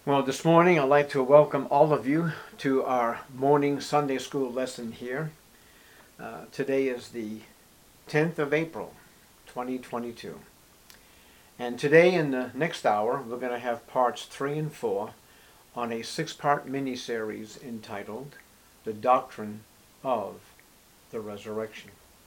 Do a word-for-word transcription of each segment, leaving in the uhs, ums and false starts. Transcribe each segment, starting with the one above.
Well, this morning I'd like to welcome all of you to our morning Sunday school lesson here. Uh, today is the tenth of April, twenty twenty-two. And today in the next hour we're going to have parts three and four on a six-part mini-series entitled The Doctrine of the Resurrection.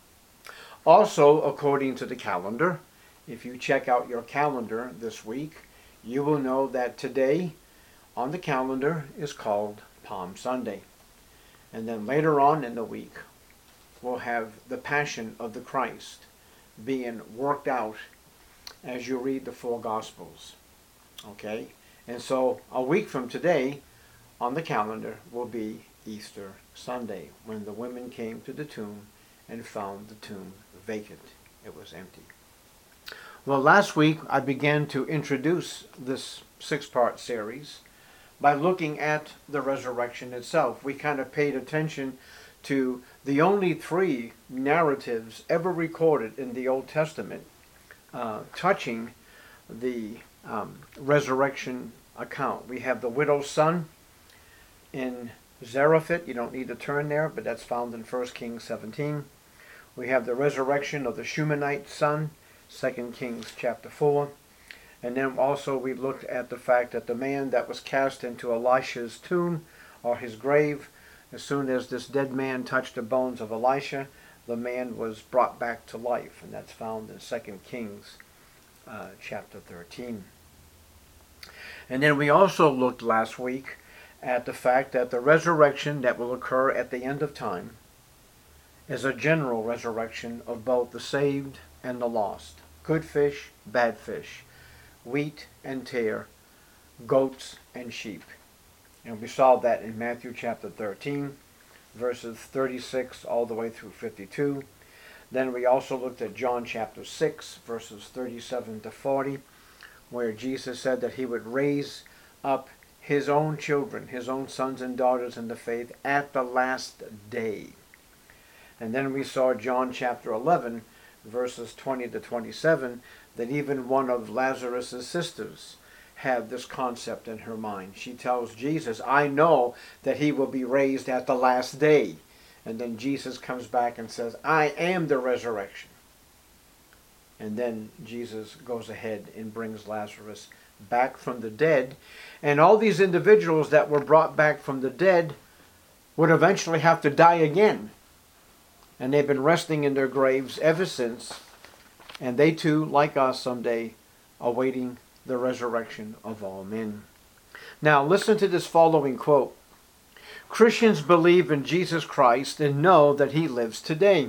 Also, according to the calendar, if you check out your calendar this week, you will know that today on the calendar is called Palm Sunday. And then later on in the week, we'll have the Passion of the Christ being worked out as you read the four Gospels. Okay? And so a week from today on the calendar will be Easter Sunday, when the women came to the tomb and found the tomb vacant. It was empty. Well, last week I began to introduce this six-part series by looking at the resurrection itself. We kind of paid attention to the only three narratives ever recorded in the Old Testament uh, touching the um, resurrection account. We have the widow's son in Zarephath. You don't need to turn there, but that's found in First Kings seventeen. We have the resurrection of the Shunammite son, Second Kings chapter four. And then also we looked at the fact that the man that was cast into Elisha's tomb, or his grave, as soon as this dead man touched the bones of Elisha, the man was brought back to life. And that's found in Second Kings uh, chapter thirteen. And then we also looked last week at the fact that the resurrection that will occur at the end of time is a general resurrection of both the saved and the lost. Good fish, bad fish. Wheat and tare, goats and sheep. And we saw that in Matthew chapter thirteen, verses thirty-six all the way through fifty-two. Then we also looked at John chapter six, verses thirty-seven to forty, where Jesus said that he would raise up his own children, his own sons and daughters in the faith at the last day. And then we saw John chapter eleven, verses twenty to twenty-seven, that even one of Lazarus' sisters had this concept in her mind. She tells Jesus, I know that he will be raised at the last day. And then Jesus comes back and says, I am the resurrection. And then Jesus goes ahead and brings Lazarus back from the dead. And all these individuals that were brought back from the dead would eventually have to die again. And they've been resting in their graves ever since. And they too, like us someday, are awaiting the resurrection of all men. Now listen to this following quote. Christians believe in Jesus Christ and know that he lives today.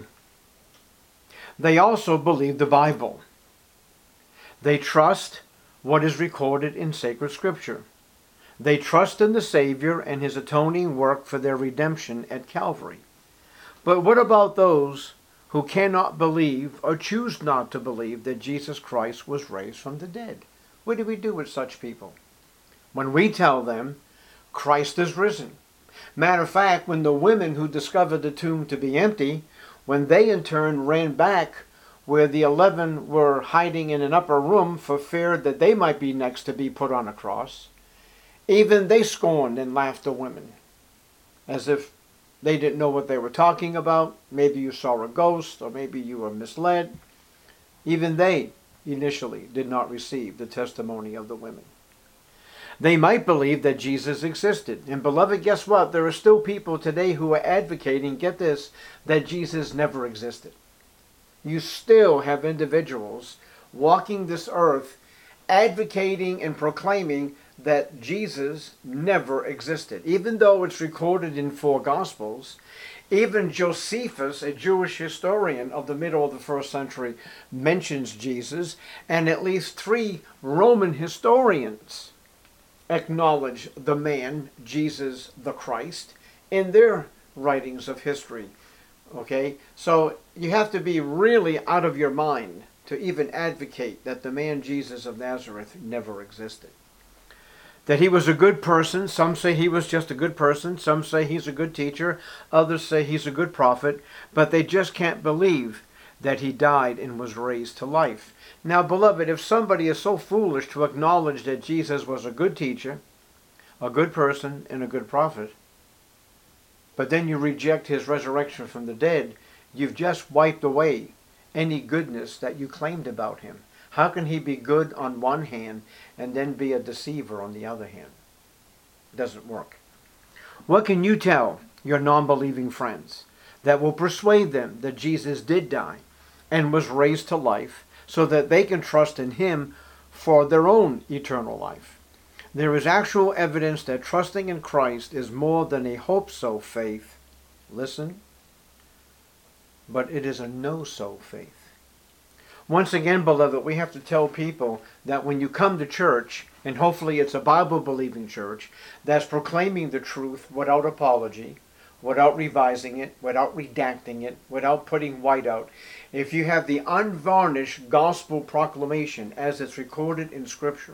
They also believe the Bible. They trust what is recorded in sacred scripture. They trust in the Savior and his atoning work for their redemption at Calvary. But what about those who cannot believe or choose not to believe that Jesus Christ was raised from the dead? What do we do with such people? When we tell them Christ is risen. Matter of fact, when the women who discovered the tomb to be empty, when they in turn ran back where the eleven were hiding in an upper room for fear that they might be next to be put on a cross, even they scorned and laughed the women, as if they didn't know what they were talking about. Maybe you saw a ghost, or maybe you were misled. Even they initially did not receive the testimony of the women. They might believe that Jesus existed. And beloved, guess what? There are still people today who are advocating, get this, that Jesus never existed. You still have individuals walking this earth advocating and proclaiming that Jesus never existed. Even though it's recorded in four Gospels, even Josephus, a Jewish historian of the middle of the first century, mentions Jesus, and at least three Roman historians acknowledge the man, Jesus the Christ, in their writings of history. Okay? So you have to be really out of your mind to even advocate that the man Jesus of Nazareth never existed. That he was a good person. Some say he was just a good person. Some say he's a good teacher. Others say he's a good prophet. But they just can't believe that he died and was raised to life. Now, beloved, if somebody is so foolish to acknowledge that Jesus was a good teacher, a good person and a good prophet, but then you reject his resurrection from the dead, you've just wiped away any goodness that you claimed about him. How can he be good on one hand and then be a deceiver on the other hand? It doesn't work. What can you tell your non-believing friends that will persuade them that Jesus did die and was raised to life so that they can trust in him for their own eternal life? There is actual evidence that trusting in Christ is more than a hope-so faith. Listen, but it is a know-so faith. Once again, beloved, we have to tell people that when you come to church, and hopefully it's a Bible-believing church that's proclaiming the truth without apology, without revising it, without redacting it, without putting white out, if you have the unvarnished gospel proclamation as it's recorded in Scripture,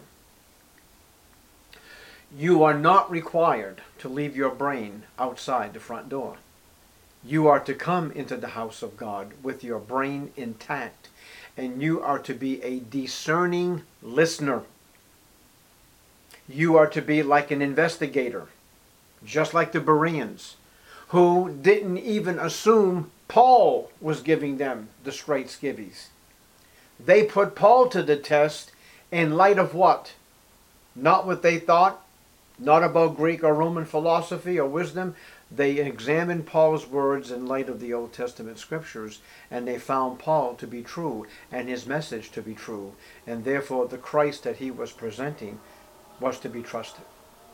you are not required to leave your brain outside the front door. You are to come into the house of God with your brain intact, and you are to be a discerning listener. You are to be like an investigator, just like the Bereans, who didn't even assume Paul was giving them the straight skivvies. They put Paul to the test in light of what? Not what they thought, not about Greek or Roman philosophy or wisdom. They examined Paul's words in light of the Old Testament scriptures, and they found Paul to be true and his message to be true, and therefore the Christ that he was presenting was to be trusted.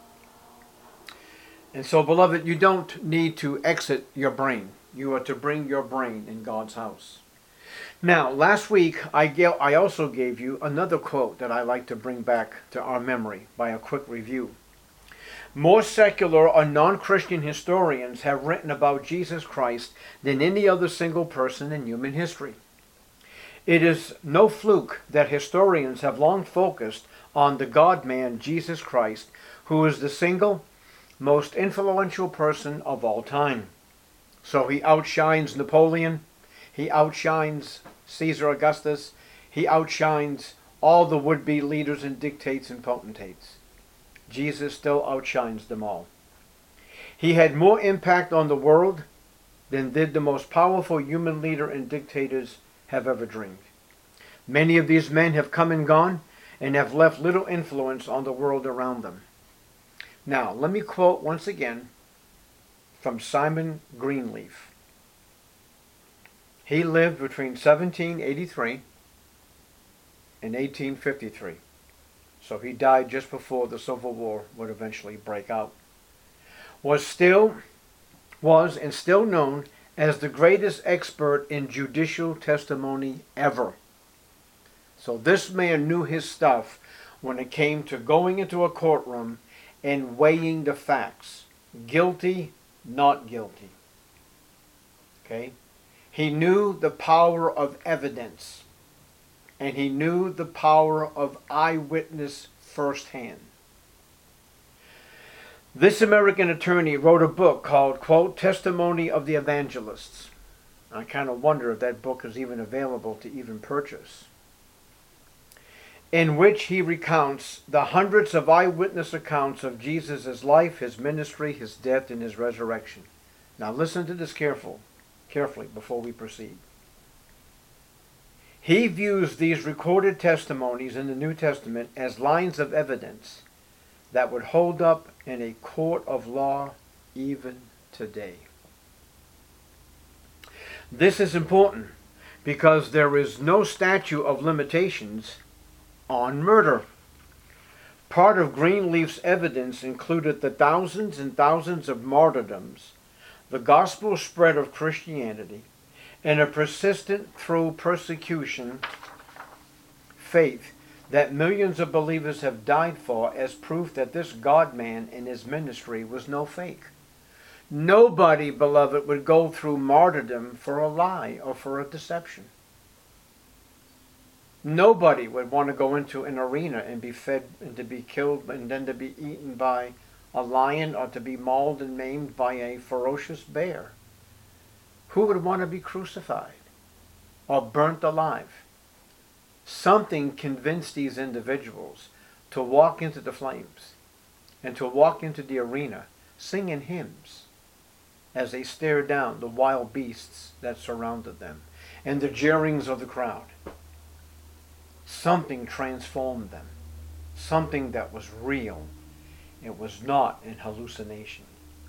And so, beloved, you don't need to exit your brain. You are to bring your brain in God's house. Now, last week I, gave, I also gave you another quote that I like to bring back to our memory by a quick review. More secular or non-Christian historians have written about Jesus Christ than any other single person in human history. It is no fluke that historians have long focused on the God-man Jesus Christ, who is the single most influential person of all time. So he outshines Napoleon, he outshines Caesar Augustus, he outshines all the would-be leaders and dictates and potentates. Jesus still outshines them all. He had more impact on the world than did the most powerful human leader and dictators have ever dreamed. Many of these men have come and gone and have left little influence on the world around them. Now, let me quote once again from Simon Greenleaf. He lived between seventeen eighty-three and eighteen fifty-three. So he died just before the Civil War would eventually break out. Was still, was and still known as the greatest expert in judicial testimony ever. So this man knew his stuff when it came to going into a courtroom and weighing the facts. Guilty, not guilty. Okay? He knew the power of evidence. And he knew the power of eyewitness firsthand. This American attorney wrote a book called, quote, Testimony of the Evangelists. I kind of wonder if that book is even available to even purchase. In which he recounts the hundreds of eyewitness accounts of Jesus' life, his ministry, his death, and his resurrection. Now listen to this careful, carefully before we proceed. He views these recorded testimonies in the New Testament as lines of evidence that would hold up in a court of law even today. This is important because there is no statute of limitations on murder. Part of Greenleaf's evidence included the thousands and thousands of martyrdoms, the gospel spread of Christianity, and a persistent through persecution faith that millions of believers have died for as proof that this God-man and his ministry was no fake. Nobody, beloved, would go through martyrdom for a lie or for a deception. Nobody would want to go into an arena and be fed and to be killed and then to be eaten by a lion or to be mauled and maimed by a ferocious bear. Who would want to be crucified or burnt alive? Something convinced these individuals to walk into the flames and to walk into the arena singing hymns as they stared down the wild beasts that surrounded them and the jeerings of the crowd. Something transformed them. Something that was real. It was not an hallucination.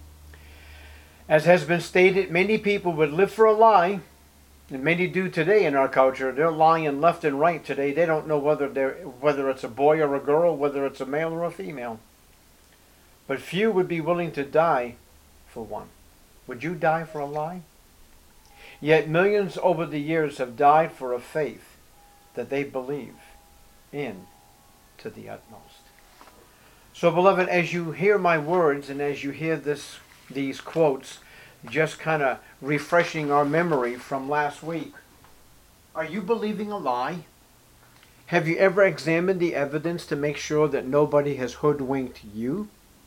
As has been stated, many people would live for a lie, and many do today in our culture. They're lying left and right today. They don't know whether they're whether it's a boy or a girl, whether it's a male or a female. But few would be willing to die for one. Would you die for a lie? Yet millions over the years have died for a faith that they believe in to the utmost. So, beloved, as you hear my words and as you hear this, these quotes, just kind of refreshing our memory from last week, are you believing a lie? Have you ever examined the evidence to make sure that nobody has hoodwinked you?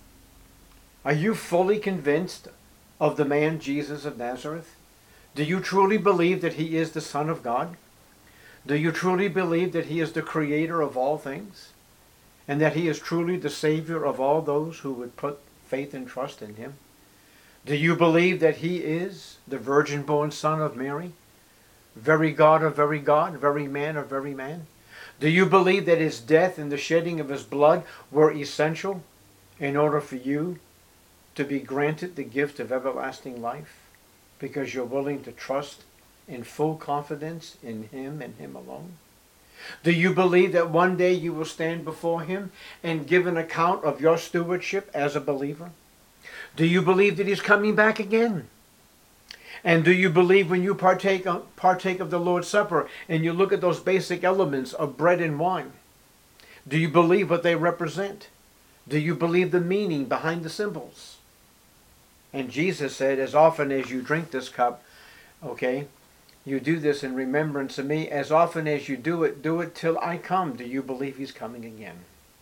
Are you fully convinced of the man Jesus of Nazareth? Do you truly believe that he is the Son of God? Do you truly believe that he is the creator of all things? And that he is truly the Savior of all those who would put faith and trust in him? Do you believe that he is the virgin-born Son of Mary? Very God of very God, very man of very man? Do you believe that his death and the shedding of his blood were essential in order for you to be granted the gift of everlasting life? Because you're willing to trust in full confidence in him and him alone? Do you believe that one day you will stand before him and give an account of your stewardship as a believer? Do you believe that he's coming back again? And do you believe when you partake of, partake of the Lord's Supper and you look at those basic elements of bread and wine, do you believe what they represent? Do you believe the meaning behind the symbols? And Jesus said, as often as you drink this cup, okay, you do this in remembrance of me. As often as you do it, do it till I come. Do you believe he's coming again?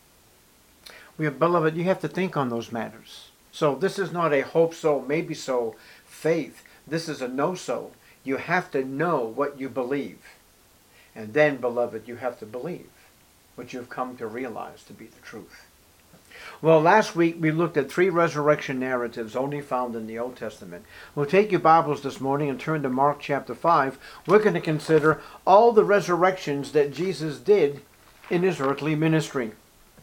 We have, beloved, you have to think on those matters. So this is not a hope so, maybe so faith. This is a no so. You have to know what you believe. And then, beloved, you have to believe what you've come to realize to be the truth. Well, last week we looked at three resurrection narratives only found in the Old Testament. We'll take your Bibles this morning and turn to Mark chapter five. We're going to consider all the resurrections that Jesus did in his earthly ministry.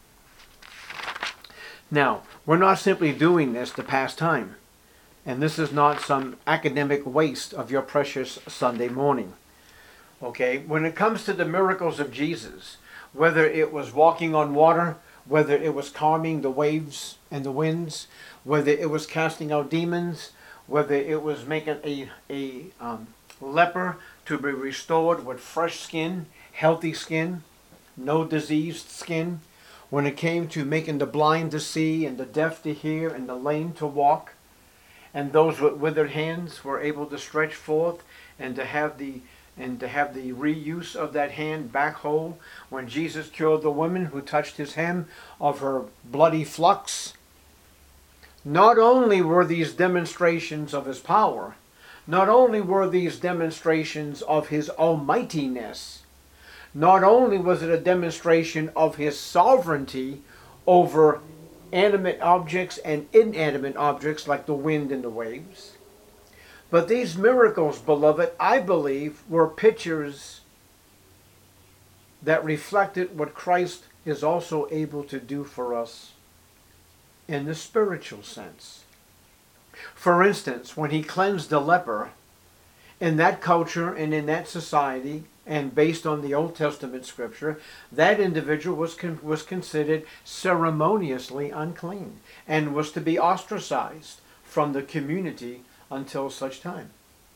Now, we're not simply doing this to pass time. And this is not some academic waste of your precious Sunday morning. Okay, when it comes to the miracles of Jesus, whether it was walking on water, whether it was calming the waves and the winds, whether it was casting out demons, whether it was making a, a um, leper to be restored with fresh skin, healthy skin, no diseased skin, when it came to making the blind to see and the deaf to hear and the lame to walk, and those with withered hands were able to stretch forth and to have the and to have the reuse of that hand back whole. When Jesus cured the woman who touched his hem of her bloody flux, not only were these demonstrations of his power, not only were these demonstrations of his almightiness, not only was it a demonstration of his sovereignty over animate objects and inanimate objects like the wind and the waves, but these miracles, beloved, I believe, were pictures that reflected what Christ is also able to do for us in the spiritual sense. For instance, when he cleansed the leper, in that culture and in that society, and based on the Old Testament scripture, that individual was con- was considered ceremoniously unclean and was to be ostracized from the community until such time.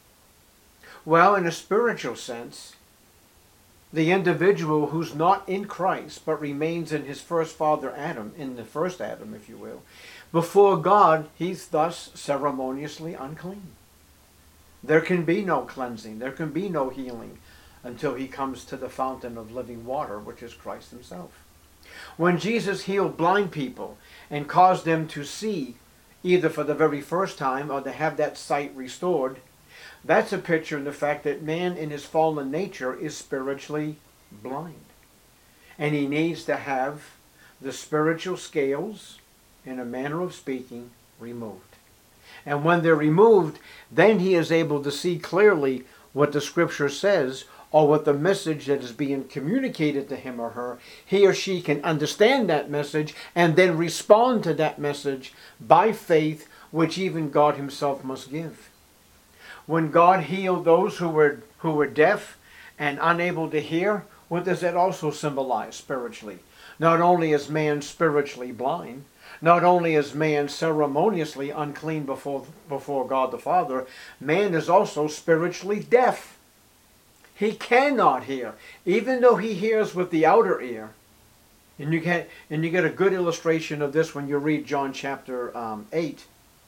Well, in a spiritual sense, the individual who's not in Christ but remains in his first father Adam, in the first Adam, if you will, before God, he's thus ceremoniously unclean. There can be no cleansing, there can be no healing until he comes to the fountain of living water, which is Christ himself. When Jesus healed blind people and caused them to see either for the very first time or to have that sight restored, that's a picture in the fact that man in his fallen nature is spiritually blind. And he needs to have the spiritual scales in a manner of speaking, removed. And when they're removed, then he is able to see clearly what the scripture says, or what the message that is being communicated to him or her. He or she can understand that message and then respond to that message by faith, which even God himself must give. When God healed those who were, who were deaf and unable to hear, what does that also symbolize spiritually? Not only is man spiritually blind, not only is man ceremoniously unclean before, before God the Father, man is also spiritually deaf. He cannot hear, even though he hears with the outer ear. And you get, and you get a good illustration of this when you read John chapter um, eight.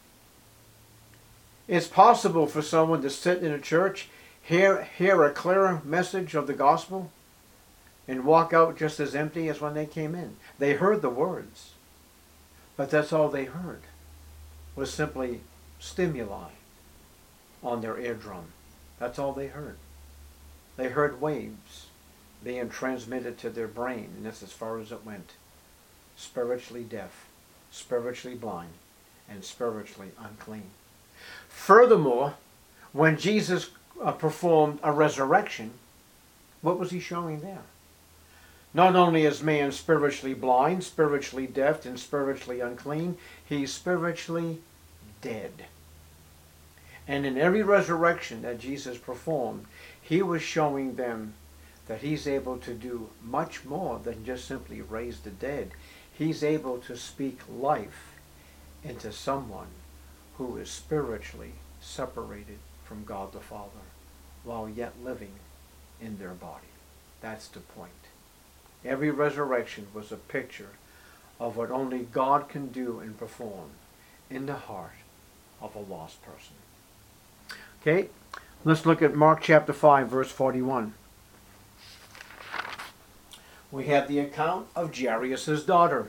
It's possible for someone to sit in a church, hear, hear a clear message of the gospel, and walk out just as empty as when they came in. They heard the words, but that's all they heard, was simply stimuli on their eardrum. That's all they heard. They heard waves being transmitted to their brain, and that's as far as it went. Spiritually deaf, spiritually blind, and spiritually unclean. Furthermore, when Jesus uh, performed a resurrection, what was he showing there? Not only is man spiritually blind, spiritually deaf, and spiritually unclean, he's spiritually dead. And in every resurrection that Jesus performed, he was showing them that he's able to do much more than just simply raise the dead. He's able to speak life into someone who is spiritually separated from God the Father while yet living in their body. That's the point. Every resurrection was a picture of what only God can do and perform in the heart of a lost person. Okay, let's look at Mark chapter five, verse forty-one. We have the account of Jairus' daughter.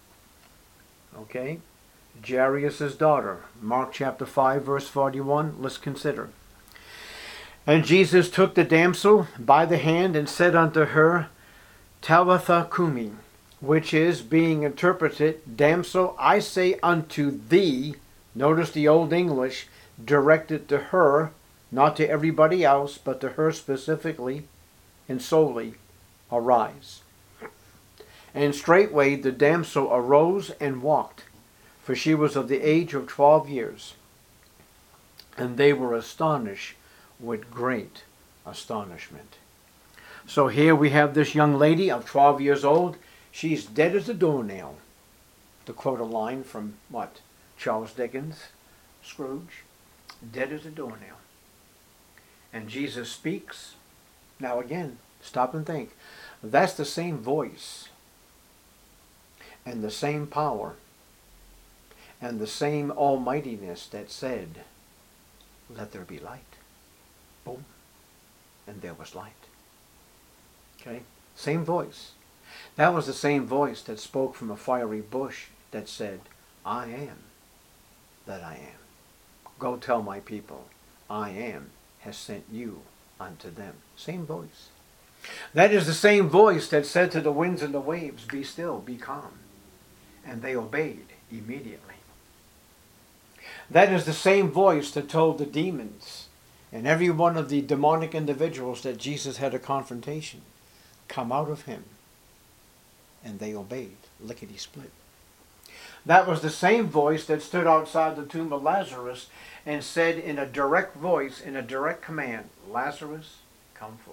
Okay, Jairus' daughter. Mark chapter five, verse forty-one. Let's consider. And Jesus took the damsel by the hand and said unto her, Talitha cumi, which is, being interpreted, Damsel, I say unto thee. Notice the Old English directed to her, not to everybody else, but to her specifically and solely, arise. And straightway the damsel arose and walked, for she was of the age of twelve years. And they were astonished with great astonishment. So here we have this young lady of twelve years old. She's dead as a doornail. To quote a line from what? Charles Dickens, Scrooge. Dead as a doornail. And Jesus speaks. Now again, stop and think. That's the same voice and the same power and the same almightiness that said, let there be light. Boom. And there was light. Okay? Same voice. That was the same voice that spoke from a fiery bush that said, I am that I am. Go tell my people, I am has sent you unto them. Same voice. That is the same voice that said to the winds and the waves, be still, be calm. And they obeyed immediately. That is the same voice that told the demons and every one of the demonic individuals that Jesus had a confrontation, come out of him. And they obeyed, lickety-split. That was the same voice that stood outside the tomb of Lazarus and said in a direct voice, in a direct command, Lazarus, come forth.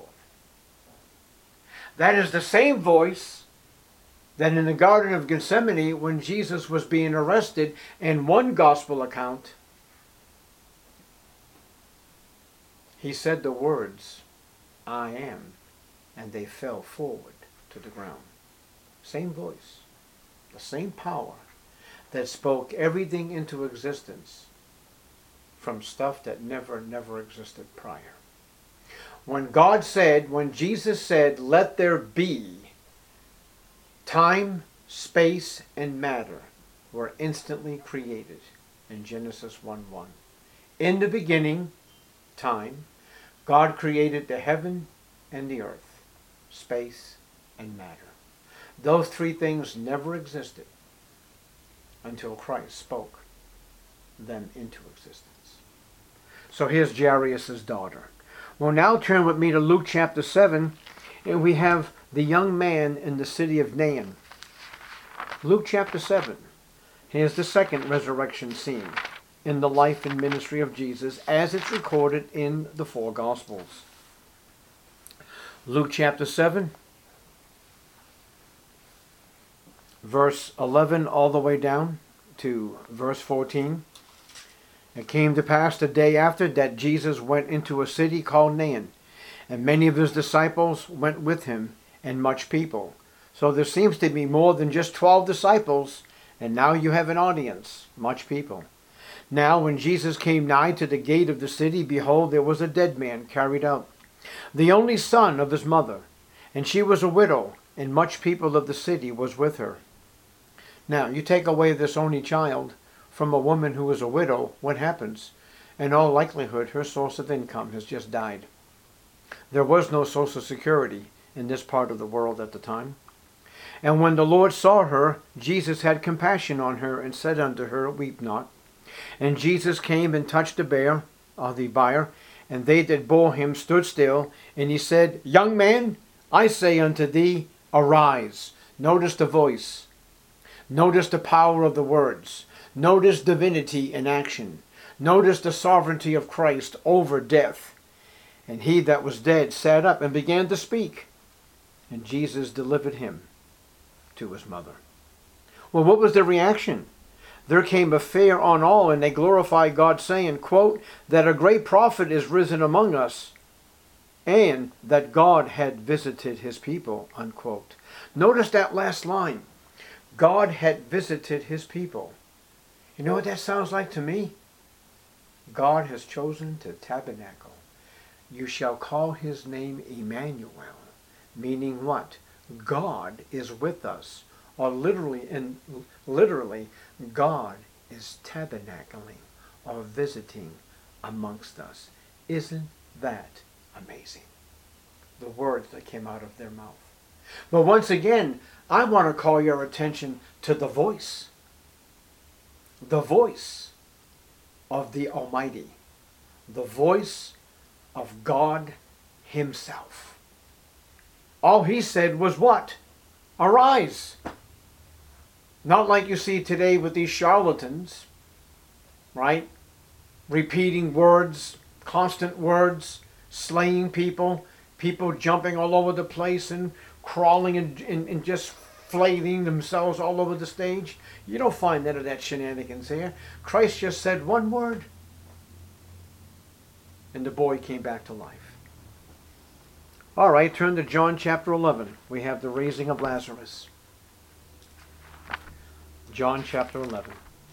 That is the same voice that in the Garden of Gethsemane, when Jesus was being arrested, in one gospel account, he said the words, I am, and they fell forward to the ground. Same voice, the same power that spoke everything into existence from stuff that never, never existed prior. When God said, when Jesus said, let there be, time, space, and matter were instantly created in Genesis one one. In the beginning, time, God created the heaven and the earth, space, and matter. Those three things never existed until Christ spoke them into existence. So here's Jairus' daughter. Well, now turn with me to Luke chapter seven, and we have the young man in the city of Nain. Luke chapter seven. Here's the second resurrection scene in the life and ministry of Jesus as it's recorded in the four Gospels. Luke chapter seven, verse eleven all the way down to verse fourteen. It came to pass the day after that Jesus went into a city called Nain, and many of his disciples went with him, and much people. So there seems to be more than just twelve disciples, and now you have an audience, much people. Now when Jesus came nigh to the gate of the city, behold, there was a dead man carried out, the only son of his mother, and she was a widow, and much people of the city was with her. Now you take away this only child from a woman who is a widow, what happens? In all likelihood, her source of income has just died. There was no Social Security in this part of the world at the time. And when the Lord saw her, Jesus had compassion on her, and said unto her, Weep not. And Jesus came and touched the bier, or the bier, and they that bore him stood still. And he said, Young man, I say unto thee, arise. Notice the voice. Notice the power of the words. Notice divinity in action. Notice the sovereignty of Christ over death. And he that was dead sat up and began to speak. And Jesus delivered him to his mother. Well, what was the reaction? There came a fear on all, and they glorified God, saying, quote, that a great prophet is risen among us, and that God had visited his people, unquote. Notice that last line. God had visited his people. You know what that sounds like to me? God has chosen to tabernacle. You shall call his name Emmanuel, meaning what? God is with us. Or literally, and literally, God is tabernacling or visiting amongst us. Isn't that amazing? The words that came out of their mouth. But once again, I want to call your attention to the voice. The voice of the Almighty. The voice of God himself. All he said was what? Arise. Not like you see today with these charlatans, right? Repeating words, constant words, slaying people, people jumping all over the place and crawling and, and, and just flailing themselves all over the stage. You don't find none of that shenanigans here. Christ just said one word, and the boy came back to life. All right, turn to John chapter eleven. We have the raising of Lazarus. John chapter eleven.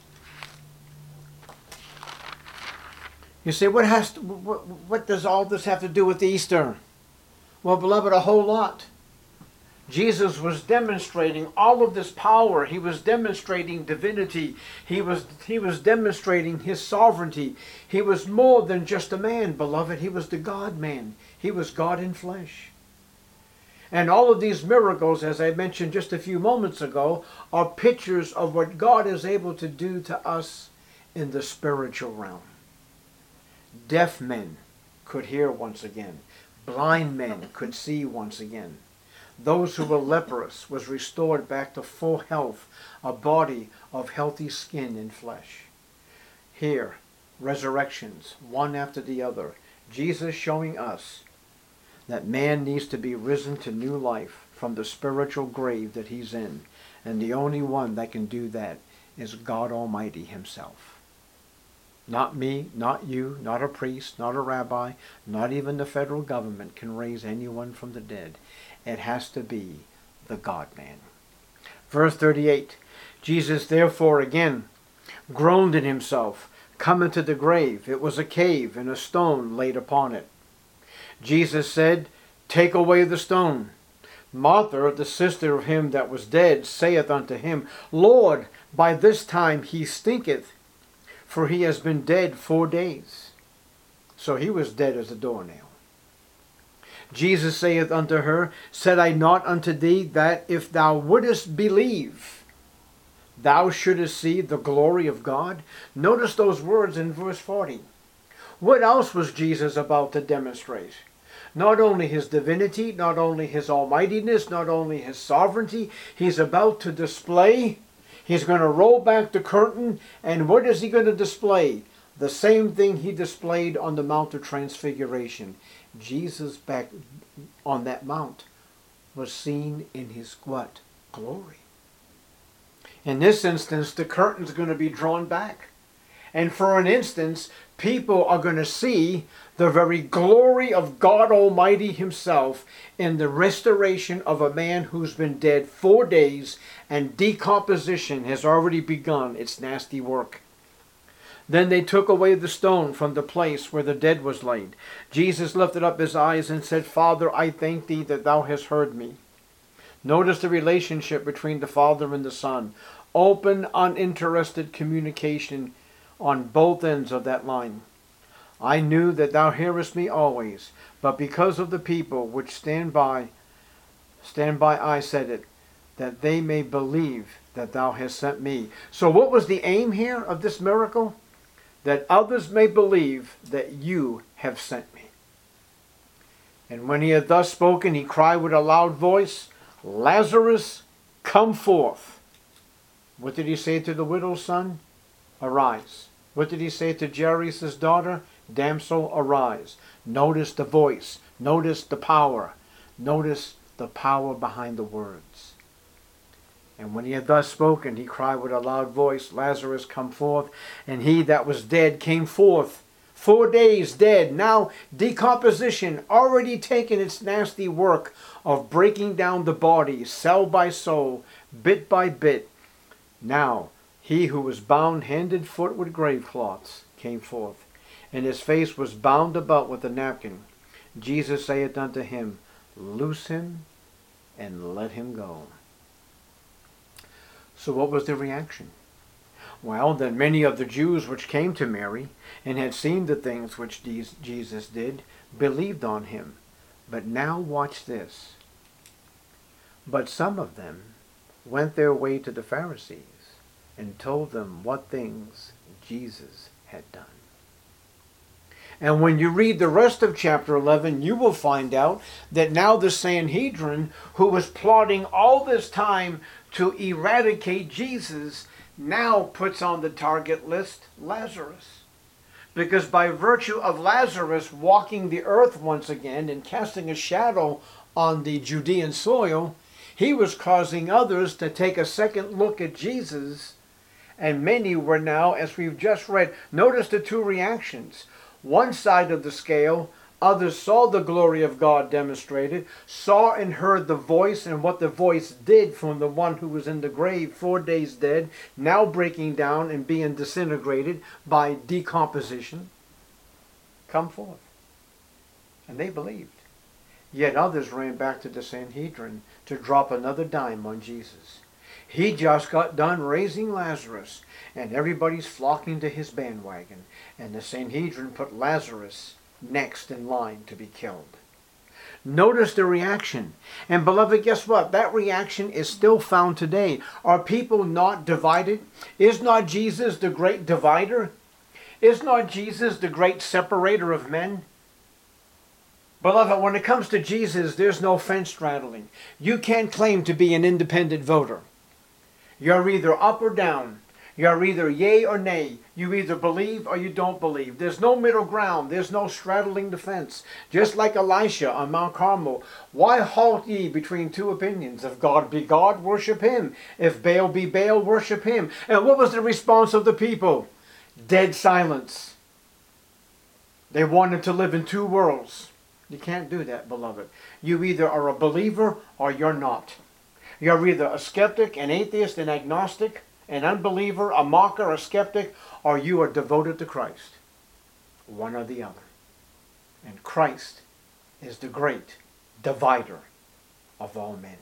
You say, what has to, what, what does all this have to do with Easter? Well, beloved, a whole lot. Jesus was demonstrating all of this power. He was demonstrating divinity. He was, he was demonstrating his sovereignty. He was more than just a man, beloved. He was the God-man. He was God in flesh. And all of these miracles, as I mentioned just a few moments ago, are pictures of what God is able to do to us in the spiritual realm. Deaf men could hear once again. Blind men could see once again. Those who were leprous was restored back to full health, a body of healthy skin and flesh. Here, resurrections, one after the other. Jesus showing us that man needs to be risen to new life from the spiritual grave that he's in. And the only one that can do that is God Almighty himself. Not me, not you, not a priest, not a rabbi, not even the federal government can raise anyone from the dead. It has to be the God-man. Verse thirty-eight, Jesus therefore again groaned in himself, coming to the grave. It was a cave, and a stone laid upon it. Jesus said, Take away the stone. Martha, the sister of him that was dead, saith unto him, Lord, by this time he stinketh, for he has been dead four days. So he was dead as a doornail. Jesus saith unto her, Said I not unto thee that if thou wouldest believe, thou shouldest see the glory of God. Notice those words in verse forty. What else was Jesus about to demonstrate? Not only his divinity, not only his almightiness, not only his sovereignty, he's about to display. He's going to roll back the curtain, and what is he going to display? The same thing he displayed on the Mount of Transfiguration. Jesus back on that mount was seen in his what? Glory. In this instance, the curtain's going to be drawn back. And for an instance, people are going to see the very glory of God Almighty himself in the restoration of a man who's been dead four days and decomposition has already begun its nasty work. Then they took away the stone from the place where the dead was laid. Jesus lifted up his eyes and said, Father, I thank thee that thou hast heard me. Notice the relationship between the Father and the Son. Open, uninterested communication on both ends of that line. I knew that thou hearest me always, but because of the people which stand by, stand by I said it, that they may believe that thou hast sent me. So what was the aim here of this miracle? That others may believe that you have sent me. And when he had thus spoken, he cried with a loud voice, Lazarus, come forth. What did he say to the widow's son? Arise. What did he say to Jairus' daughter? Damsel, arise. Notice the voice. Notice the power. Notice the power behind the words. And when he had thus spoken, he cried with a loud voice, Lazarus, come forth. And he that was dead came forth. Four days dead. Now decomposition already taken its nasty work of breaking down the body, cell by cell, bit by bit. Now he who was bound hand and foot with grave cloths came forth, and his face was bound about with a napkin. Jesus saith unto him, Loose him and let him go. So what was the reaction? Well, then many of the Jews which came to Mary and had seen the things which Jesus did believed on him. But now watch this. But some of them went their way to the Pharisees and told them what things Jesus had done. And when you read the rest of chapter eleven, you will find out that now the Sanhedrin, who was plotting all this time to eradicate Jesus, now puts on the target list Lazarus. Because by virtue of Lazarus walking the earth once again and casting a shadow on the Judean soil, he was causing others to take a second look at Jesus. And many were now, as we've just read, notice the two reactions. One side of the scale, others saw the glory of God demonstrated, saw and heard the voice and what the voice did from the one who was in the grave four days dead, now breaking down and being disintegrated by decomposition. Come forth. And they believed. Yet others ran back to the Sanhedrin to drop another dime on Jesus. He just got done raising Lazarus, and everybody's flocking to his bandwagon, and the Sanhedrin put Lazarus next in line to be killed. Notice the reaction. And beloved, guess what? That reaction is still found today. Are people not divided? Is not Jesus the great divider? Is not Jesus the great separator of men? Beloved, when it comes to Jesus, there's no fence straddling. You can't claim to be an independent voter. You're either up or down. You're either yea or nay. You either believe or you don't believe. There's no middle ground. There's no straddling the fence. Just like Elisha on Mount Carmel. Why halt ye between two opinions? If God be God, worship him. If Baal be Baal, worship him. And what was the response of the people? Dead silence. They wanted to live in two worlds. You can't do that, beloved. You either are a believer or you're not. You're either a skeptic, an atheist, an agnostic, an unbeliever, a mocker, a skeptic, or you are devoted to Christ. One or the other. And Christ is the great divider of all men.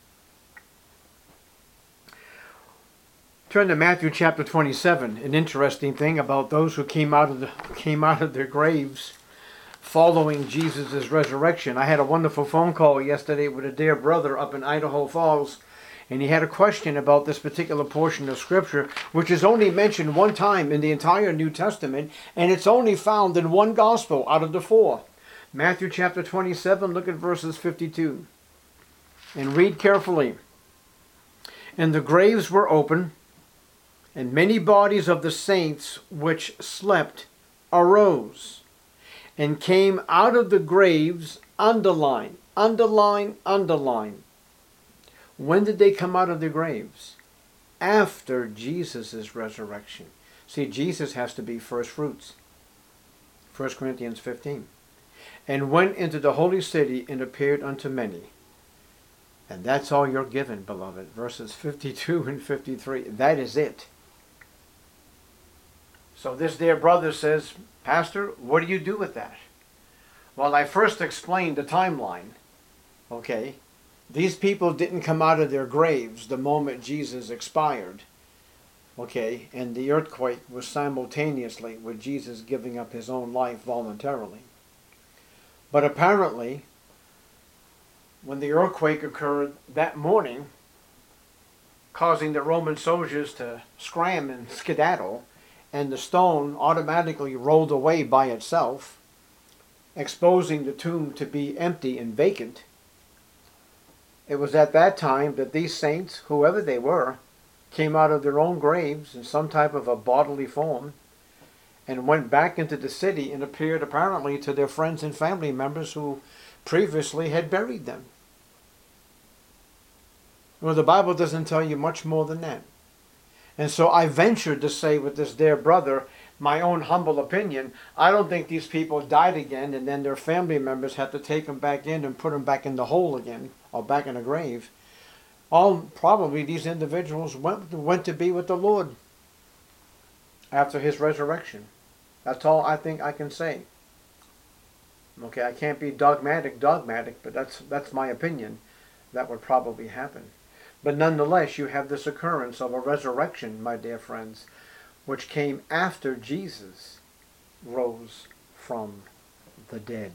Turn to Matthew chapter twenty-seven. An interesting thing about those who came out of the came out of their graves following Jesus' resurrection. I had a wonderful phone call yesterday with a dear brother up in Idaho Falls, And he had a question about this particular portion of Scripture, which is only mentioned one time in the entire New Testament, and it's only found in one gospel out of the four. Matthew chapter twenty-seven, look at verses fifty-two. And read carefully. And the graves were open, and many bodies of the saints which slept arose, and came out of the graves, underline, underline, underline. When did they come out of their graves? After Jesus' resurrection. See, Jesus has to be first fruits. First Corinthians fifteen. And went into the holy city and appeared unto many. And that's all you're given, beloved. Verses fifty-two and fifty-three. That is it. So this dear brother says, Pastor, what do you do with that? Well, I first explained the timeline. Okay. These people didn't come out of their graves the moment Jesus expired. Okay. And the earthquake was simultaneously with Jesus giving up his own life voluntarily. But apparently, when the earthquake occurred that morning, causing the Roman soldiers to scram and skedaddle, and the stone automatically rolled away by itself, exposing the tomb to be empty and vacant, it was at that time that these saints, whoever they were, came out of their own graves in some type of a bodily form, and went back into the city and appeared apparently to their friends and family members who previously had buried them. Well, the Bible doesn't tell you much more than that. And so I ventured to say with this dear brother, my own humble opinion, I don't think these people died again and then their family members had to take them back in and put them back in the hole again, or back in a grave. All probably these individuals went, went to be with the Lord after his resurrection. That's all I think I can say. Okay, I can't be dogmatic, dogmatic, but that's that's my opinion. That would probably happen. But nonetheless, you have this occurrence of a resurrection, my dear friends, which came after Jesus rose from the dead.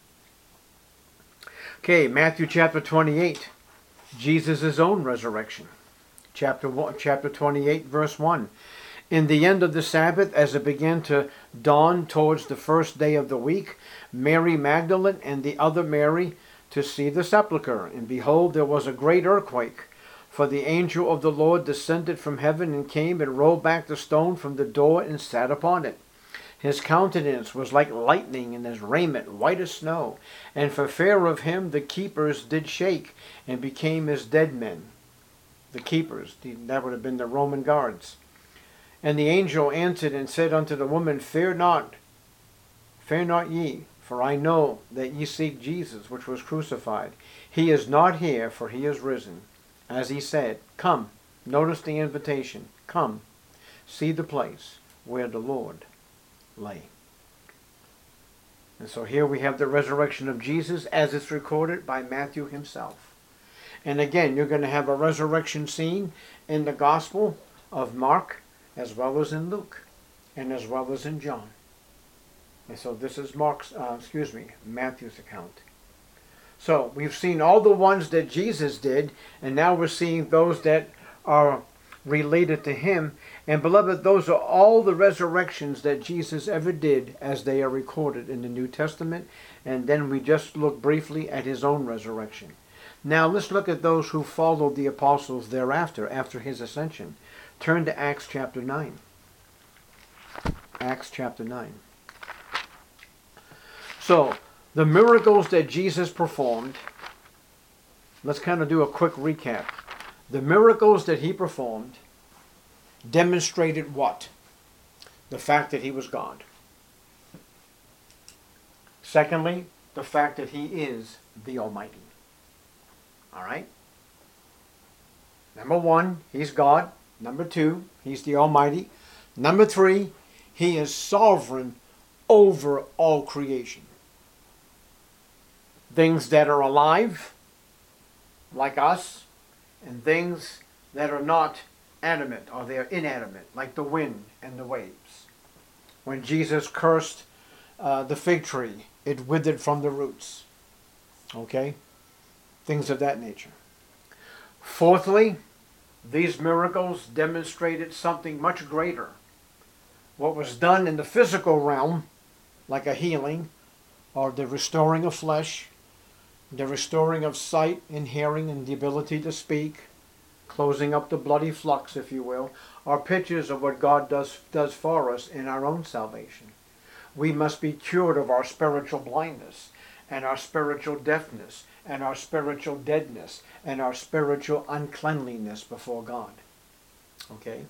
Okay, Matthew chapter twenty-eight, Jesus' own resurrection. Chapter one, chapter twenty-eight, verse one. In the end of the Sabbath, as it began to dawn towards the first day of the week, Mary Magdalene and the other Mary to see the sepulchre. And behold, there was a great earthquake. For the angel of the Lord descended from heaven and came and rolled back the stone from the door and sat upon it. His countenance was like lightning, and his raiment white as snow. And for fear of him the keepers did shake, and became as dead men. The keepers, that would have been the Roman guards. And the angel answered and said unto the woman, Fear not, fear not ye, for I know that ye seek Jesus, which was crucified. He is not here, for he is risen. As he said, come, notice the invitation, come, see the place where the Lord lay. And so here we have the resurrection of Jesus as it's recorded by Matthew himself. And again, you're going to have a resurrection scene in the Gospel of Mark, as well as in Luke, and as well as in John. And so this is Mark's, uh, excuse me, Matthew's account. So we've seen all the ones that Jesus did, and now we're seeing those that are related to him. And beloved, those are all the resurrections that Jesus ever did as they are recorded in the New Testament. And then we just look briefly at his own resurrection. Now let's look at those who followed the apostles thereafter, after his ascension. Turn to Acts chapter nine. Acts chapter nine. So, the miracles that Jesus performed, let's kind of do a quick recap. The miracles that he performed demonstrated what? The fact that he was God. Secondly, the fact that he is the Almighty. All right? Number one, he's God. Number two, he's the Almighty. Number three, he is sovereign over all creation. Things that are alive, like us, and things that are not animate, or they are inanimate, like the wind and the waves. When Jesus cursed uh, the fig tree, it withered from the roots. Okay? Things of that nature. Fourthly, these miracles demonstrated something much greater. What was done in the physical realm, like a healing, or the restoring of flesh, the restoring of sight and hearing and the ability to speak, closing up the bloody flux, if you will, are pictures of what God does, does for us in our own salvation. We must be cured of our spiritual blindness and our spiritual deafness and our spiritual deadness and our spiritual uncleanliness before God. Okay?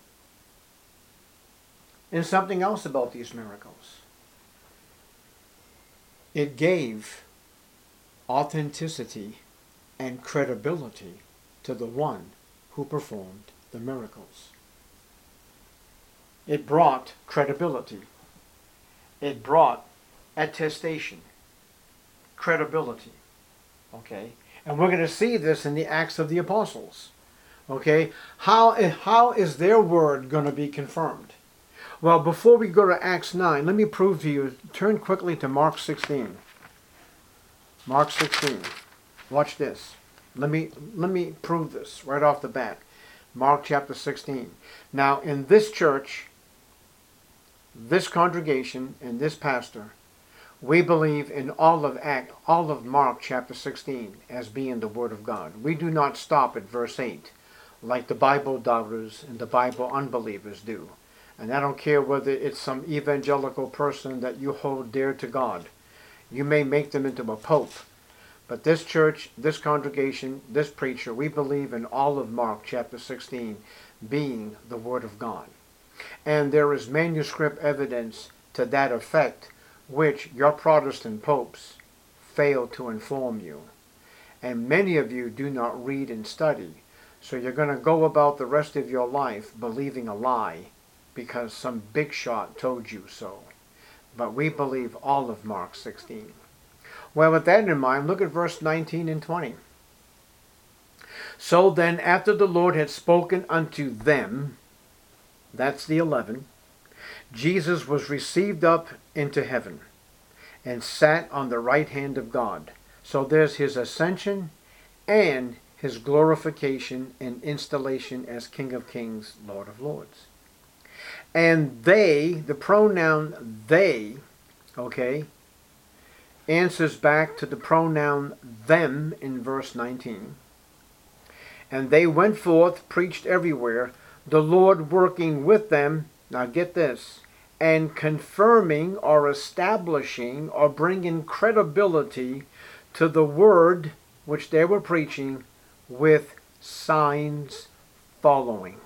And something else about these miracles. It gave authenticity and credibility to the one who performed the miracles. It brought credibility. It brought attestation, credibility. Okay? And we're going to see this in the Acts of the Apostles. Okay? How, how is their word going to be confirmed? Well, before we go to Acts nine, let me prove to you. Turn quickly to Mark sixteen. Mark sixteen. Watch this. Let me, let me prove this right off the bat. Mark chapter sixteen. Now, in this church, this congregation, and this pastor, we believe in all of Act, all of Mark chapter sixteen as being the Word of God. We do not stop at verse eight like the Bible doubters and the Bible unbelievers do. And I don't care whether it's some evangelical person that you hold dear to God. You may make them into a pope. But this church, this congregation, this preacher, we believe in all of Mark chapter sixteen being the Word of God. And there is manuscript evidence to that effect, which your Protestant popes fail to inform you. And many of you do not read and study. So you're going to go about the rest of your life believing a lie because some big shot told you so. But we believe all of Mark sixteen. Well, with that in mind, look at verse nineteen and twenty. So then, after the Lord had spoken unto them, that's the eleven, Jesus was received up into heaven and sat on the right hand of God. So there's his ascension and his glorification and installation as King of Kings, Lord of Lords. And they, the pronoun they, okay, answers back to the pronoun them in verse nineteen. And they went forth, preached everywhere, the Lord working with them, now get this, and confirming or establishing or bringing credibility to the word which they were preaching with signs following.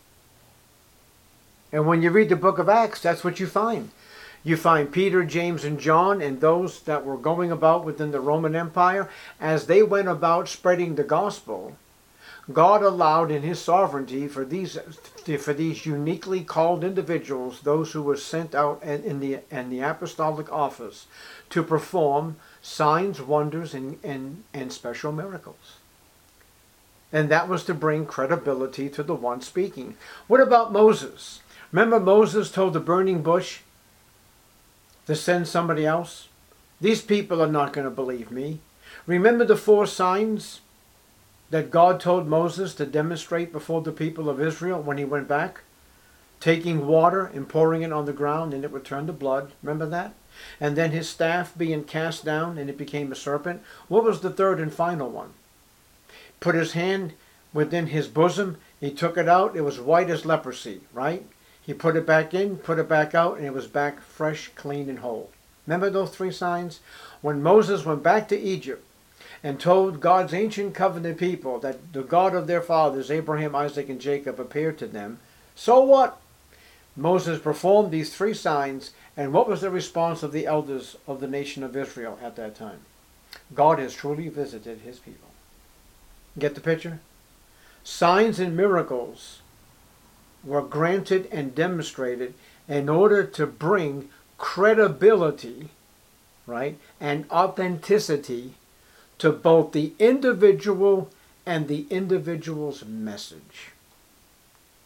And when you read the book of Acts, that's what you find. You find Peter, James, and John, and those that were going about within the Roman Empire, as they went about spreading the gospel, God allowed in his sovereignty for these, for these uniquely called individuals, those who were sent out in the, in the apostolic office, to perform signs, wonders, and, and, and special miracles. And that was to bring credibility to the one speaking. What about Moses? Remember Moses told the burning bush to send somebody else? These people are not going to believe me. Remember the four signs that God told Moses to demonstrate before the people of Israel when he went back? Taking water and pouring it on the ground and it would turn to blood. Remember that? And then his staff being cast down and it became a serpent. What was the third and final one? Put his hand within his bosom. He took it out. It was white as leprosy, right? He put it back in, put it back out, and it was back fresh, clean, and whole. Remember those three signs? When Moses went back to Egypt and told God's ancient covenant people that the God of their fathers, Abraham, Isaac, and Jacob, appeared to them, so what? Moses performed these three signs, and what was the response of the elders of the nation of Israel at that time? God has truly visited his people. Get the picture? Signs and miracles were granted and demonstrated in order to bring credibility, right, and authenticity to both the individual and the individual's message.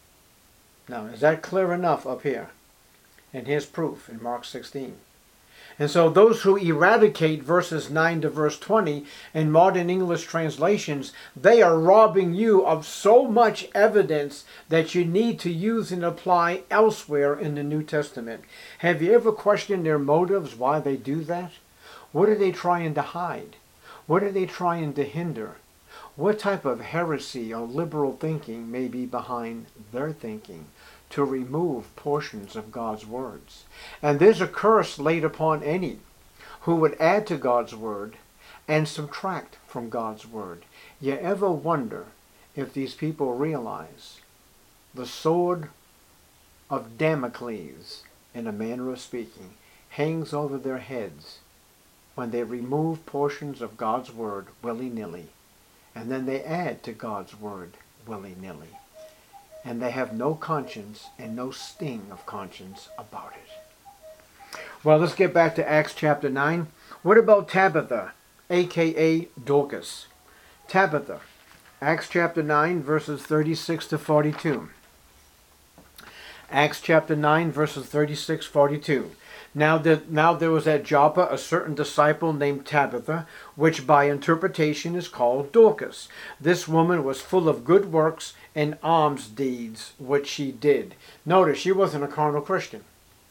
Now, is that clear enough up here? And here's proof in Mark sixteen. And so those who eradicate verses nine to verse twenty in modern English translations, they are robbing you of so much evidence that you need to use and apply elsewhere in the New Testament. Have you ever questioned their motives, why they do that? What are they trying to hide? What are they trying to hinder? What type of heresy or liberal thinking may be behind their thinking to remove portions of God's words? And there's a curse laid upon any who would add to God's word and subtract from God's word. You ever wonder if these people realize the sword of Damocles, in a manner of speaking, hangs over their heads when they remove portions of God's word willy-nilly, and then they add to God's word willy-nilly, and they have no conscience and no sting of conscience about it. Well, let's get back to Acts chapter nine. What about Tabitha, aka Dorcas? Tabitha, Acts chapter nine, verses thirty-six to forty-two. Acts chapter nine, verses thirty-six to forty-two. Now, that, now there was at Joppa a certain disciple named Tabitha, which by interpretation is called Dorcas. This woman was full of good works and alms deeds, which she did. Notice, she wasn't a carnal Christian.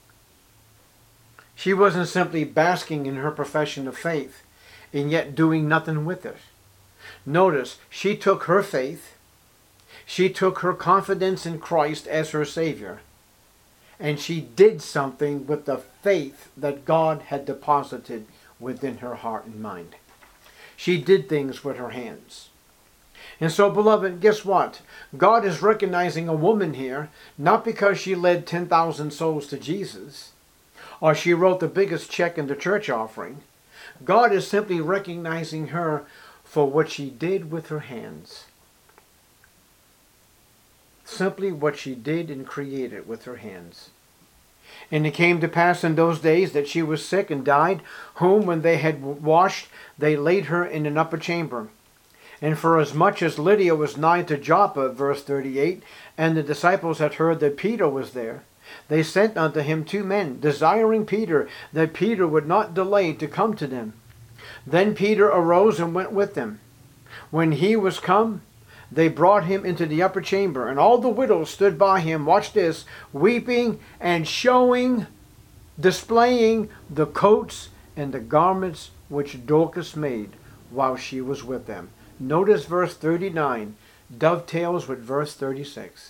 She wasn't simply basking in her profession of faith and yet doing nothing with it. Notice, she took her faith, she took her confidence in Christ as her Savior, and she did something with the faith that God had deposited within her heart and mind. She did things with her hands. And so, beloved, guess what? God is recognizing a woman here, not because she led ten thousand souls to Jesus, or she wrote the biggest check in the church offering. God is simply recognizing her for what she did with her hands. Simply what she did and created with her hands. And it came to pass in those days that she was sick and died, whom when they had washed, they laid her in an upper chamber. And for as much as Lydia was nigh to Joppa, verse thirty-eight, and the disciples had heard that Peter was there, they sent unto him two men, desiring Peter that Peter would not delay to come to them. Then Peter arose and went with them. When he was come, they brought him into the upper chamber, and all the widows stood by him, watch this, weeping and showing, displaying the coats and the garments which Dorcas made while she was with them. Notice verse thirty-nine dovetails with verse thirty-six.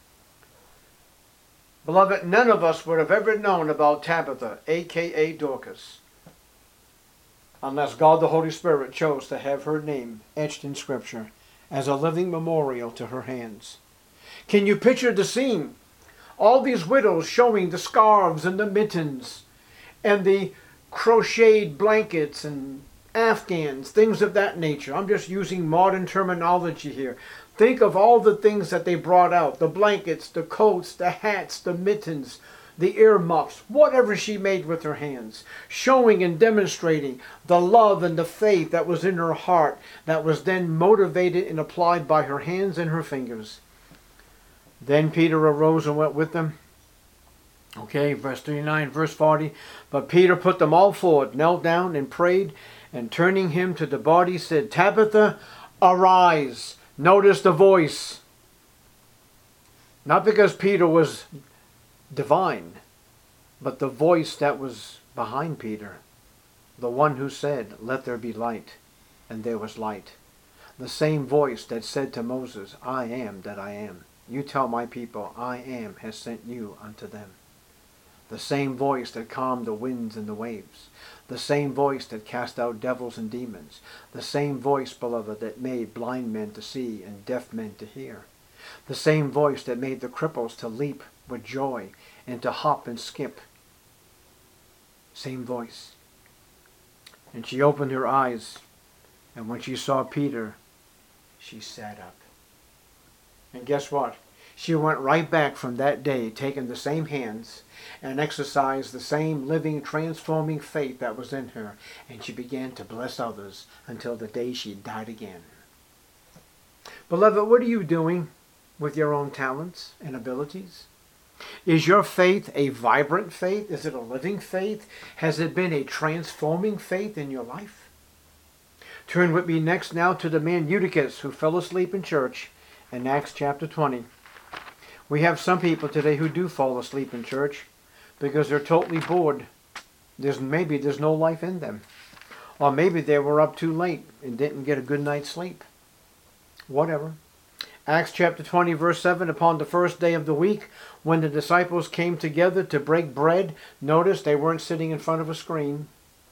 Beloved, none of us would have ever known about Tabitha, aka Dorcas, unless God the Holy Spirit chose to have her name etched in Scripture as a living memorial to her hands. Can you picture the scene? All these widows showing the scarves and the mittens and the crocheted blankets and afghans, things of that nature. I'm just using modern terminology here. Think of all the things that they brought out. The blankets, the coats, the hats, the mittens, the ear muffs, whatever she made with her hands, showing and demonstrating the love and the faith that was in her heart, that was then motivated and applied by her hands and her fingers. Then Peter arose and went with them. Okay, verse thirty-nine, verse forty. But Peter put them all forward, knelt down and prayed, and turning him to the body said, Tabitha, arise. Notice the voice. Not because Peter was divine, but the voice that was behind Peter, the one who said, let there be light, and there was light. The same voice that said to Moses, I am that I am. You tell my people, I am has sent you unto them. The same voice that calmed the winds and the waves. The same voice that cast out devils and demons. The same voice, beloved, that made blind men to see and deaf men to hear. The same voice that made the cripples to leap with joy and to hop and skip. Same voice. And she opened her eyes, and when she saw Peter, she sat up. And guess what? She went right back from that day, taking the same hands and exercised the same living, transforming faith that was in her. And she began to bless others until the day she died again. Beloved, what are you doing with your own talents and abilities? Is your faith a vibrant faith? Is it a living faith? Has it been a transforming faith in your life? Turn with me next now to the man Eutychus who fell asleep in church in Acts chapter twenty. We have some people today who do fall asleep in church because they're totally bored. There's maybe there's no life in them. Or maybe they were up too late and didn't get a good night's sleep. Whatever. Acts chapter twenty verse seven, upon the first day of the week, when the disciples came together to break bread, notice they weren't sitting in front of a screen.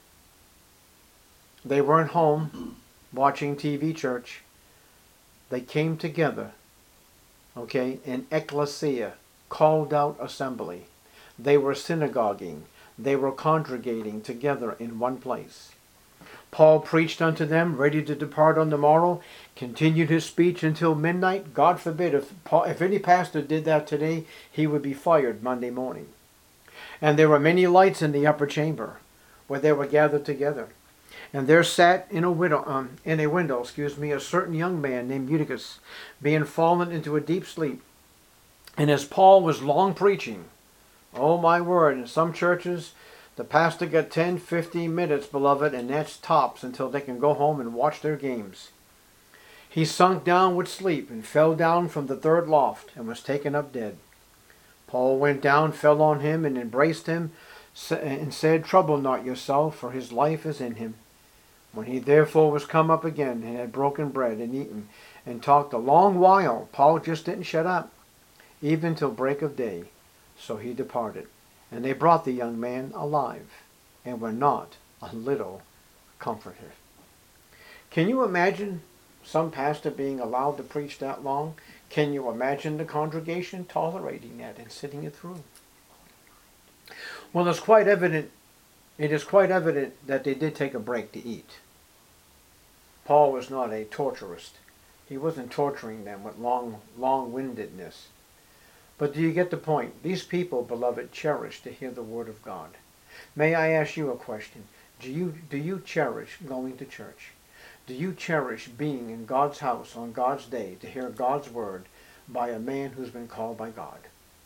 They weren't home watching T V church. They came together, okay, in ecclesia, called out assembly. They were synagoguing. They were congregating together in one place. Paul preached unto them, ready to depart on the morrow, continued his speech until midnight. God forbid, if, Paul, if any pastor did that today, he would be fired Monday morning. And there were many lights in the upper chamber where they were gathered together. And there sat in a window, um, in a window, excuse me, a certain young man named Eutychus, being fallen into a deep sleep. And as Paul was long preaching, oh my word, in some churches, the pastor got ten, fifteen minutes, beloved, and that's tops until they can go home and watch their games. He sunk down with sleep and fell down from the third loft and was taken up dead. Paul went down, fell on him, and embraced him, and said, Trouble not yourself, for his life is in him. When he therefore was come up again, and had broken bread and eaten, and talked a long while, Paul just didn't shut up, even till break of day. So he departed. And they brought the young man alive, and were not a little comforted. Can you imagine some pastor being allowed to preach that long? Can you imagine the congregation tolerating that and sitting it through? Well, it's quite evident, it is quite evident that they did take a break to eat. Paul was not a torturist. He wasn't torturing them with long, long-windedness. But do you get the point? These people, beloved, cherish to hear the word of God. May I ask you a question? Do you, do you cherish going to church? Do you cherish being in God's house on God's day to hear God's word by a man who's been called by God?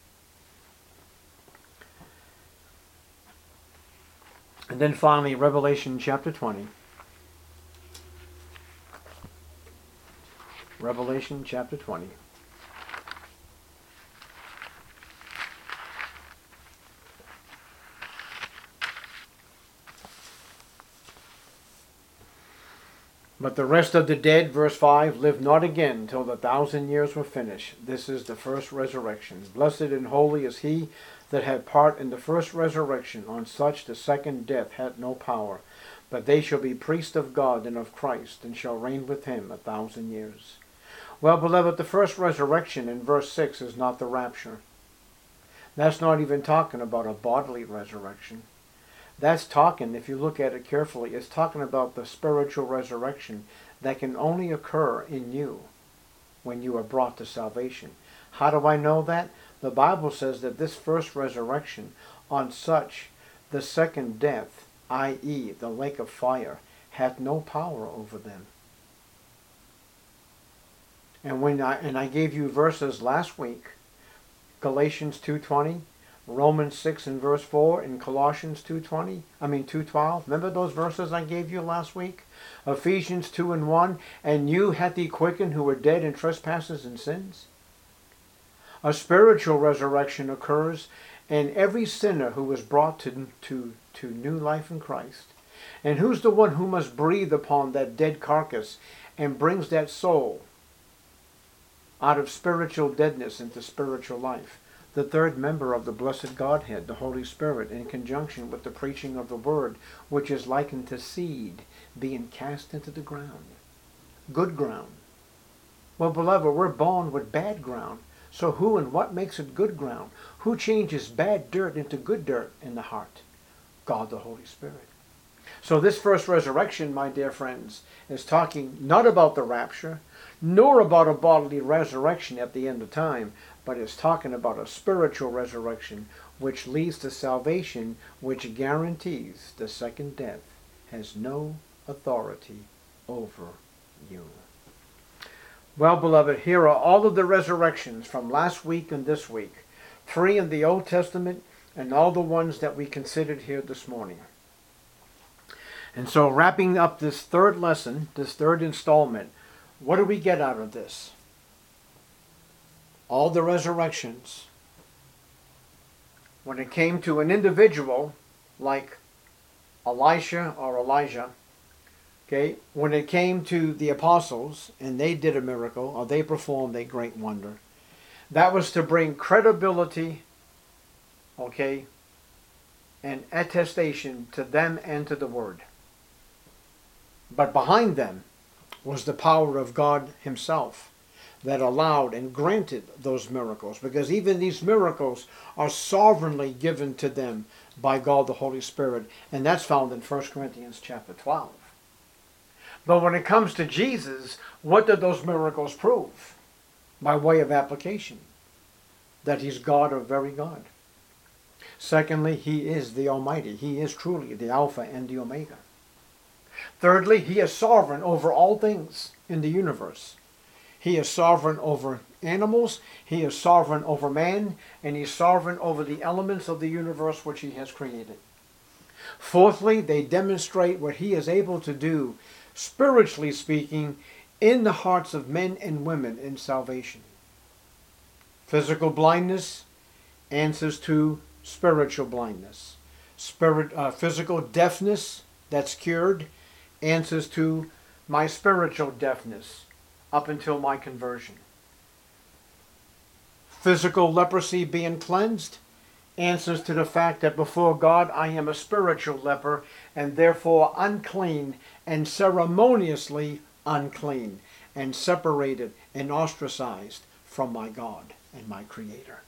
And then finally, Revelation chapter twenty. Revelation chapter twenty. But the rest of the dead, verse five, live not again till the thousand years were finished. This is the first resurrection. Blessed and holy is he that had part in the first resurrection. On such the second death hath no power. But they shall be priests of God and of Christ, and shall reign with him a thousand years. Well, beloved, the first resurrection in verse six is not the rapture. That's not even talking about a bodily resurrection. That's talking, if you look at it carefully, it's talking about the spiritual resurrection that can only occur in you when you are brought to salvation. How do I know that? The Bible says that this first resurrection, on such the second death, that is the lake of fire, hath no power over them. And when I and I gave you verses last week, Galatians two twenty, Romans six and verse four, and Colossians two twenty, I mean two twelve. Remember those verses I gave you last week? Ephesians two and one, and you hath he quickened who were dead in trespasses and sins. A spiritual resurrection occurs in every sinner who was brought to, to, to new life in Christ. And who's the one who must breathe upon that dead carcass and brings that soul out of spiritual deadness into spiritual life? The third member of the blessed Godhead, the Holy Spirit, in conjunction with the preaching of the Word, which is likened to seed being cast into the ground. Good ground. Well, beloved, we're born with bad ground. So who and what makes it good ground? Who changes bad dirt into good dirt in the heart? God the Holy Spirit. So this first resurrection, my dear friends, is talking not about the rapture, nor about a bodily resurrection at the end of time, but is talking about a spiritual resurrection which leads to salvation, which guarantees the second death has no authority over you. Well, beloved, here are all of the resurrections from last week and this week. three in the Old Testament, and all the ones that we considered here this morning. And so wrapping up this third lesson, this third installment, what do we get out of this? All the resurrections. When it came to an individual like Elisha or Elijah, okay, when it came to the apostles and they did a miracle or they performed a great wonder, that was to bring credibility, okay, and attestation to them and to the word. But behind them was the power of God himself that allowed and granted those miracles, because even these miracles are sovereignly given to them by God the Holy Spirit, and that's found in First Corinthians chapter twelve. But when it comes to Jesus, what did those miracles prove? By way of application, that he's God or very God. Secondly, he is the Almighty. He is truly the Alpha and the Omega. Thirdly, he is sovereign over all things in the universe. He is sovereign over animals, he is sovereign over man, and he is sovereign over the elements of the universe which he has created. Fourthly, they demonstrate what he is able to do, spiritually speaking, in the hearts of men and women in salvation. Physical blindness answers to spiritual blindness. Spirit, uh, physical deafness that's cured answers to my spiritual deafness up until my conversion. Physical leprosy being cleansed answers to the fact that before God I am a spiritual leper and therefore unclean and ceremoniously unclean and separated and ostracized from my God and my Creator.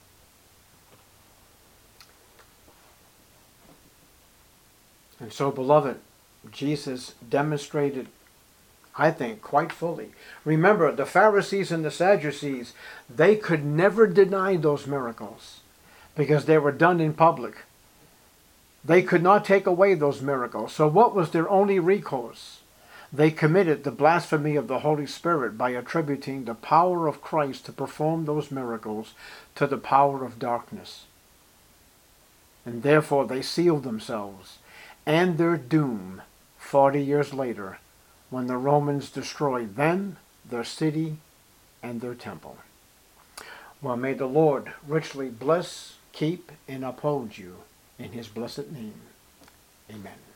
And so, beloved, Jesus demonstrated, I think, quite fully. Remember, the Pharisees and the Sadducees, they could never deny those miracles because they were done in public. They could not take away those miracles. So what was their only recourse? They committed the blasphemy of the Holy Spirit by attributing the power of Christ to perform those miracles to the power of darkness. And therefore they sealed themselves and their doom forty years later when the Romans destroyed them, their city, and their temple. Well, may the Lord richly bless, keep, and uphold you in his blessed name. Amen.